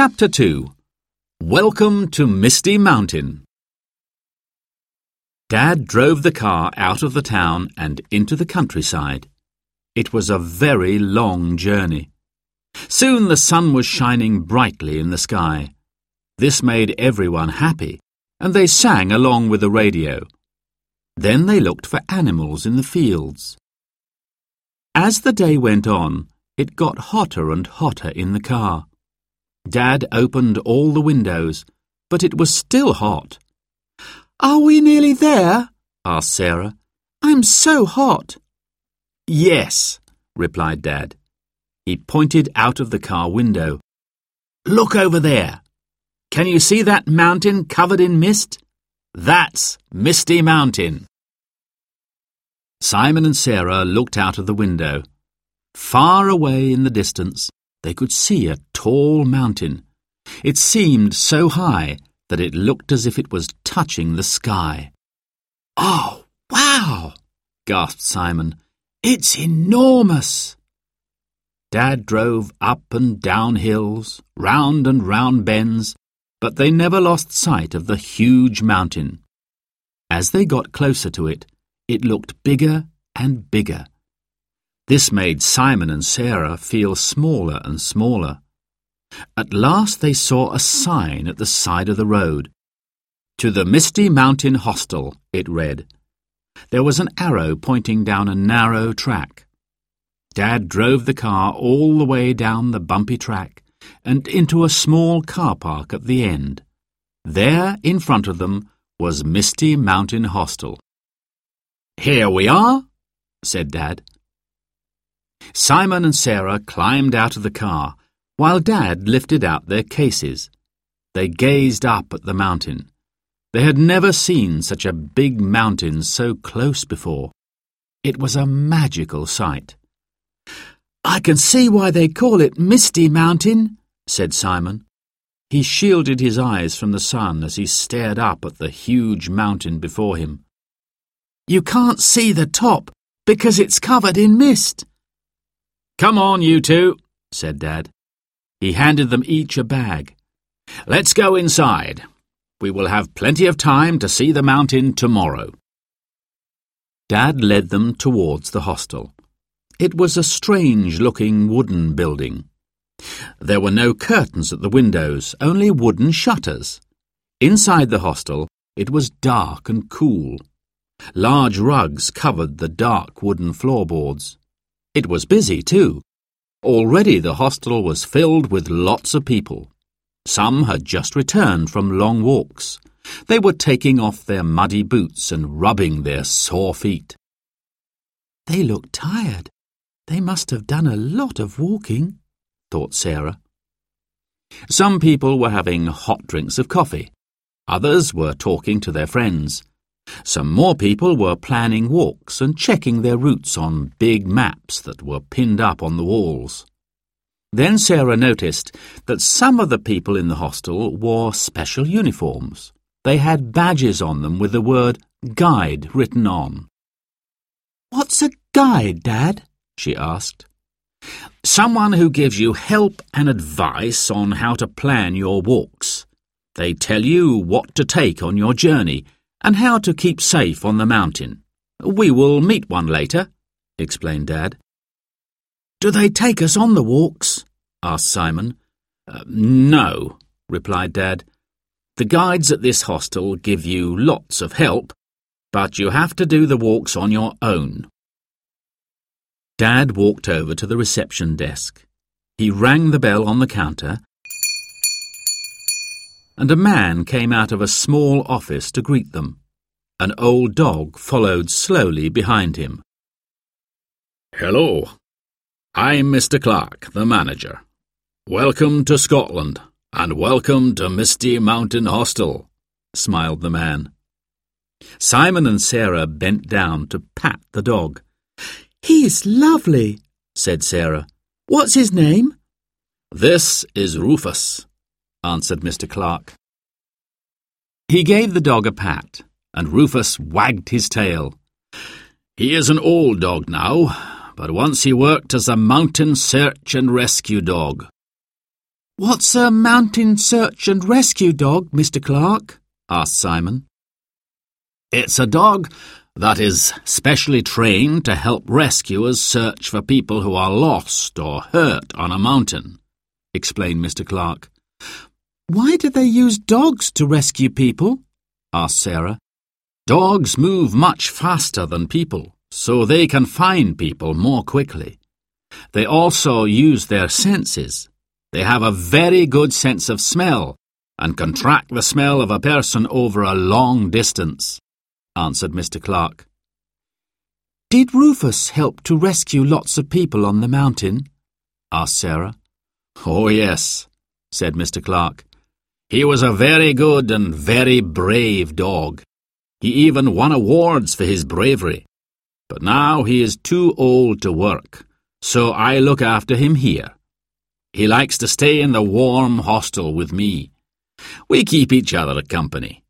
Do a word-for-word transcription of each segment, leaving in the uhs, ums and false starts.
Chapter two. Welcome to Misty Mountain. Dad drove the car out of the town and into the countryside. It was a very long journey. Soon the sun was shining brightly in the sky. This made everyone happy, and they sang along with the radio. Then they looked for animals in the fields. As the day went on, it got hotter and hotter in the car. Dad opened all the windows, but it was still hot. "Are we nearly there?" asked Sarah. "I'm so hot." "Yes," replied Dad. He pointed out of the car window. "Look over there. Can you see that mountain covered in mist? That's Misty Mountain." Simon and Sarah looked out of the window. Far away in the distance, they could see a tall mountain. It seemed so high that it looked as if it was touching the sky. "Oh, wow!" gasped Simon. "It's enormous!" Dad drove up and down hills, round and round bends, but they never lost sight of the huge mountain. As they got closer to it, it looked bigger and bigger. This made Simon and Sarah feel smaller and smaller. At last they saw a sign at the side of the road. "To the Misty Mountain Hostel," it read. There was an arrow pointing down a narrow track. Dad drove the car all the way down the bumpy track and into a small car park at the end. There, in front of them, was Misty Mountain Hostel. "Here we are," said Dad. Simon and Sarah climbed out of the car, while Dad lifted out their cases. They gazed up at the mountain. They had never seen such a big mountain so close before. It was a magical sight. "I can see why they call it Misty Mountain," said Simon. He shielded his eyes from the sun as he stared up at the huge mountain before him. "You can't see the top because it's covered in mist." "Come on, you two," said Dad. He handed them each a bag. "Let's go inside. We will have plenty of time to see the mountain tomorrow." Dad led them towards the hostel. It was a strange-looking wooden building. There were no curtains at the windows, only wooden shutters. Inside the hostel, it was dark and cool. Large rugs covered the dark wooden floorboards. It was busy, too. Already the hostel was filled with lots of people. Some had just returned from long walks. They were taking off their muddy boots and rubbing their sore feet. "They look tired. They must have done a lot of walking," thought Sarah. Some people were having hot drinks of coffee. Others were talking to their friends. Some more people were planning walks and checking their routes on big maps that were pinned up on the walls. Then Sarah noticed that some of the people in the hostel wore special uniforms. They had badges on them with the word guide written on. "What's a guide, Dad?" she asked. "Someone who gives you help and advice on how to plan your walks. They tell you what to take on your journey and how to keep safe on the mountain. We will meet one later," explained Dad. "Do they take us on the walks?" asked Simon. Uh, "No," replied Dad. "The guides at this hostel give you lots of help, but you have to do the walks on your own." Dad walked over to the reception desk. He rang the bell on the counter, and a man came out of a small office to greet them. An old dog followed slowly behind him. "Hello. I'm Mister Clark, the manager. Welcome to Scotland, and welcome to Misty Mountain Hostel," smiled the man. Simon and Sarah bent down to pat the dog. "He's lovely," said Sarah. "What's his name?" "This is Rufus," answered Mister Clark. He gave the dog a pat, and Rufus wagged his tail. "He is an old dog now, but once he worked as a mountain search and rescue dog." "What's a mountain search and rescue dog, Mister Clark?" asked Simon. "It's a dog that is specially trained to help rescuers search for people who are lost or hurt on a mountain," explained Mister Clark. "Why do they use dogs to rescue people?" asked Sarah. "Dogs move much faster than people, so they can find people more quickly. They also use their senses. They have a very good sense of smell and can track the smell of a person over a long distance," answered Mister Clark. "Did Rufus help to rescue lots of people on the mountain?" asked Sarah. "Oh, yes," said Mister Clark. "He was a very good and very brave dog. He even won awards for his bravery. But now he is too old to work, so I look after him here. He likes to stay in the warm hostel with me. We keep each other company."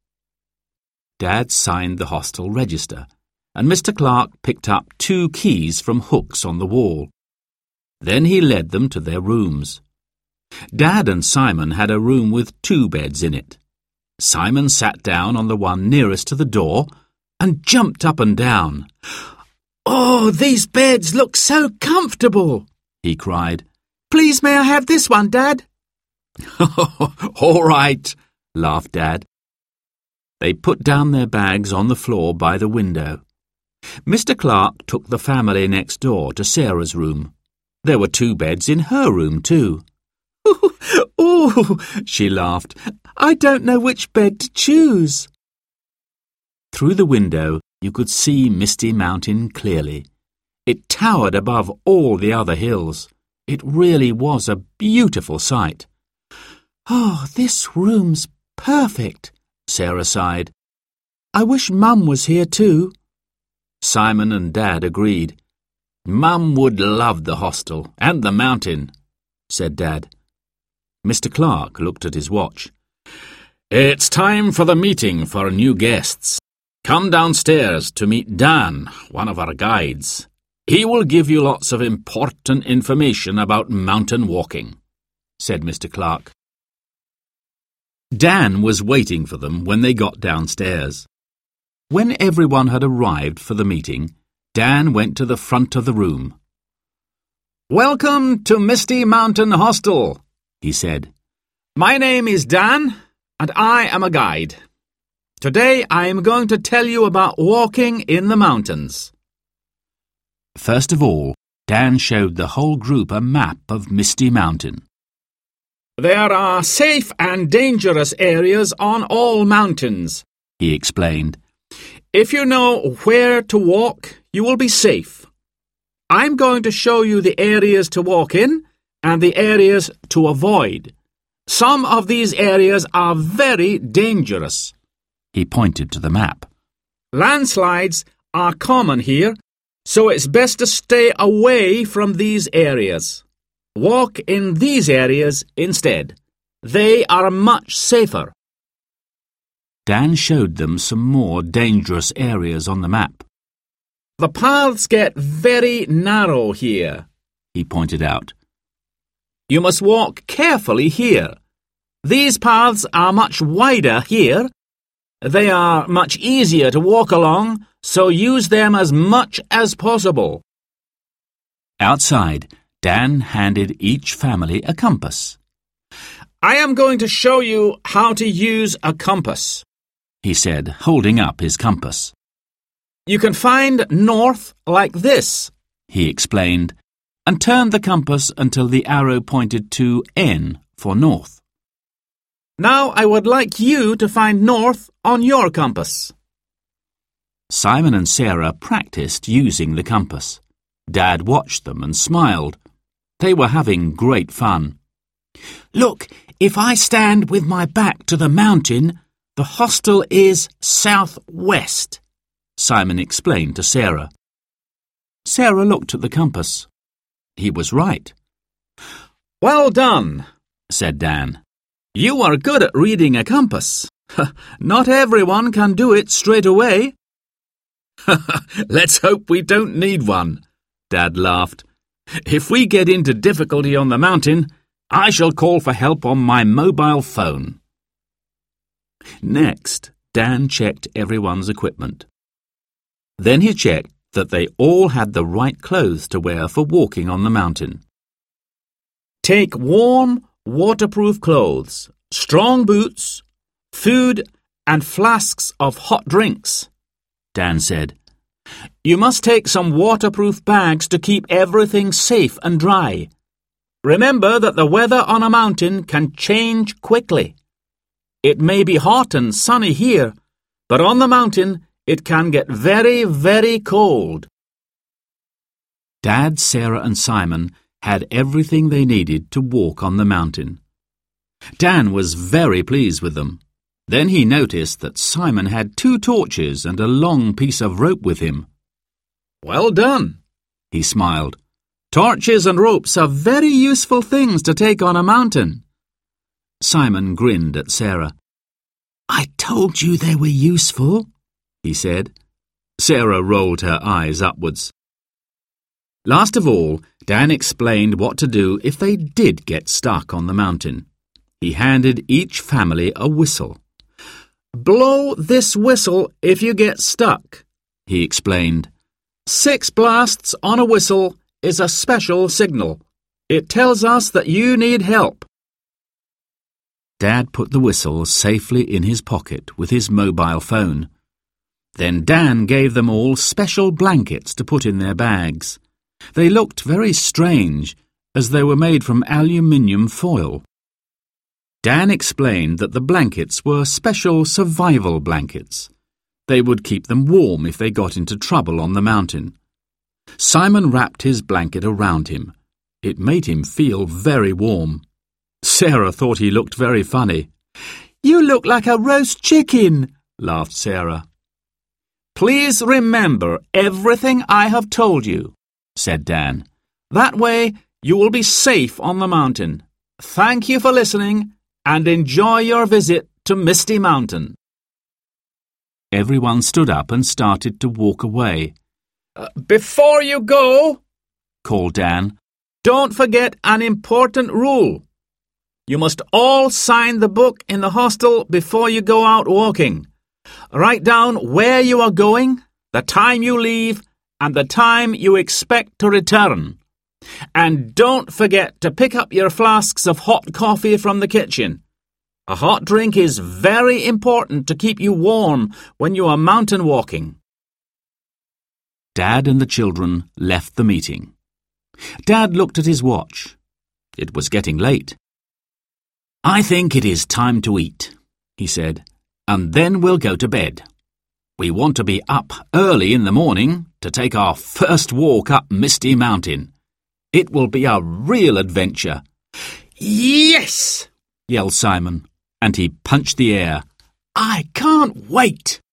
Dad signed the hostel register, and Mister Clark picked up two keys from hooks on the wall. Then he led them to their rooms. Dad and Simon had a room with two beds in it. Simon sat down on the one nearest to the door and jumped up and down. "Oh, these beds look so comfortable," he cried. "Please may I have this one, Dad?" "All right," laughed Dad. They put down their bags on the floor by the window. Mister Clark took the family next door to Sarah's room. There were two beds in her room too. "Oh," she laughed, "I don't know which bed to choose." Through the window you could see Misty Mountain clearly. It towered above all the other hills. It really was a beautiful sight. "Oh, this room's perfect," Sarah sighed. "I wish Mum was here too." Simon and Dad agreed. "Mum would love the hostel and the mountain," said Dad. Mister Clark looked at his watch. "It's time for the meeting for new guests. Come downstairs to meet Dan, one of our guides. He will give you lots of important information about mountain walking," said Mister Clark. Dan was waiting for them when they got downstairs. When everyone had arrived for the meeting, Dan went to the front of the room. "Welcome to Misty Mountain Hostel," he said. "My name is Dan, and I am a guide. Today I am going to tell you about walking in the mountains." First of all, Dan showed the whole group a map of Misty Mountain. "There are safe and dangerous areas on all mountains," he explained. "If you know where to walk, you will be safe. I'm going to show you the areas to walk in and the areas to avoid. Some of these areas are very dangerous." He pointed to the map. "Landslides are common here, so it's best to stay away from these areas. Walk in these areas instead. They are much safer." Dan showed them some more dangerous areas on the map. "The paths get very narrow here," he pointed out. "You must walk carefully here. These paths are much wider here. They are much easier to walk along, so use them as much as possible." Outside, Dan handed each family a compass. "I am going to show you how to use a compass," he said, holding up his compass. "You can find north like this," he explained, and turned the compass until the arrow pointed to N for north. "Now I would like you to find north on your compass." Simon and Sarah practiced using the compass. Dad watched them and smiled. They were having great fun. "Look, if I stand with my back to the mountain, the hostel is southwest," Simon explained to Sarah. Sarah looked at the compass. He was right. "Well done," said Dan. "You are good at reading a compass. Not everyone can do it straight away." "Let's hope we don't need one," Dad laughed. "If we get into difficulty on the mountain, I shall call for help on my mobile phone. Next, Dan checked everyone's equipment. Then he checked that they all had the right clothes to wear for walking on the mountain. Take warm, waterproof clothes, strong boots, food and flasks of hot drinks, Dan said. You must take some waterproof bags to keep everything safe and dry. Remember that the weather on a mountain can change quickly. It may be hot and sunny here, but on the mountain it can get very, very cold. Dad, Sarah and Simon had everything they needed to walk on the mountain. Dan was very pleased with them. Then he noticed that Simon had two torches and a long piece of rope with him. Well done, he smiled. Torches and ropes are very useful things to take on a mountain. Simon grinned at Sarah. I told you they were useful, he said. Sarah rolled her eyes upwards. Last of all, Dan explained what to do if they did get stuck on the mountain. He handed each family a whistle. Blow this whistle if you get stuck, he explained. Six blasts on a whistle is a special signal. It tells us that you need help. Dad put the whistle safely in his pocket with his mobile phone. Then Dan gave them all special blankets to put in their bags. They looked very strange, as they were made from aluminium foil. Dan explained that the blankets were special survival blankets. They would keep them warm if they got into trouble on the mountain. Simon wrapped his blanket around him. It made him feel very warm. Sarah thought he looked very funny. You look like a roast chicken, laughed Sarah. Please remember everything I have told you, said Dan. That way you will be safe on the mountain. Thank you for listening and enjoy your visit to Misty Mountain. Everyone stood up and started to walk away. Uh, before you go, called Dan, don't forget an important rule. You must all sign the book in the hostel before you go out walking. Write down where you are going, the time you leave, and the time you expect to return. And don't forget to pick up your flasks of hot coffee from the kitchen. A hot drink is very important to keep you warm when you are mountain walking. Dad and the children left the meeting. Dad looked at his watch. It was getting late. I think it is time to eat, he said, and then we'll go to bed. We want to be up early in the morning to take our first walk up Misty Mountain. It will be a real adventure. Yes, yelled Simon, and he punched the air. I can't wait.